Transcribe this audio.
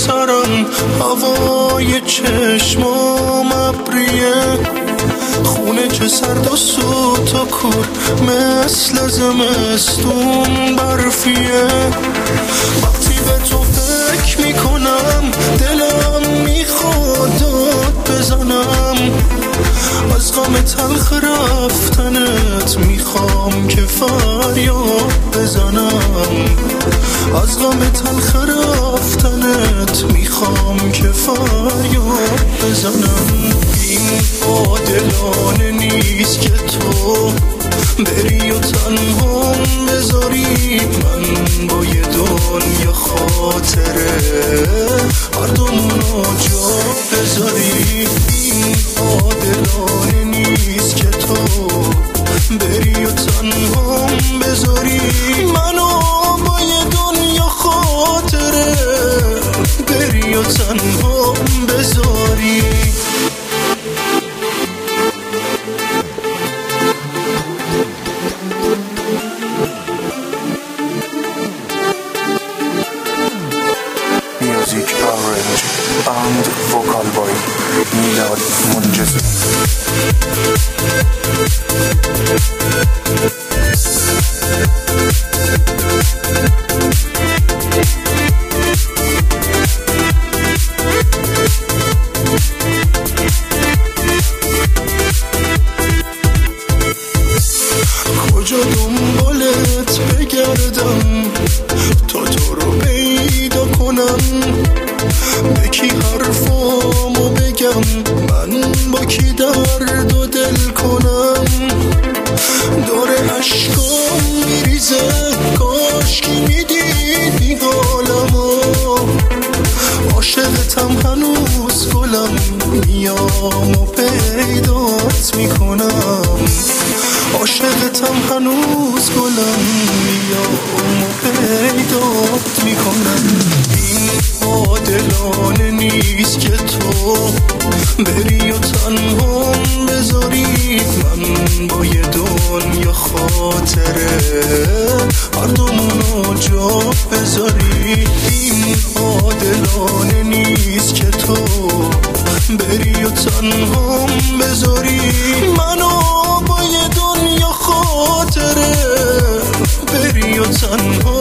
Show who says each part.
Speaker 1: سرم هوای چشمام ابریه، خونه چه سرد و سوت و کور مثل زمستون برفیه. وقتی به تو فکر میکنم دلم میخواد داد بزنم، از غم تلخ رفتنت میخوام که فریاد بزنم، از غم تلخ رفتنت میخوام که فریاد بزنم. این عادلانه نیست که تو بری و تنهام بذاری، من با یه دنیا خاطره هر دومونو جا بذاری. این عادلانه نیست که تو بری و تنهام بذاری، منو با یه دنیا خاطره بری و تنهام بذاری.
Speaker 2: Music arrange and vocal by Milad Munjezi.
Speaker 1: کجا دنبالت بگردم تا تو رو پیدا کنم، به کی حرفامو بگم، من با کی درد و دل کنم. داره عشقام میریزه کاش کی میدیدی حالمو، عاشقتم هنوز گلم میام و پیدات میکنم، عاشقتم هنوز گلم میام و پیدات میکنم. این عادلانه نیست که تو بری و تنهام بذاری، من با یه دنیا خاطره هر دومونو جا بذاری. این عادلانه نیست که تو بری و تنهام بذاری، منو با یه دنیا خاطره بری و تنها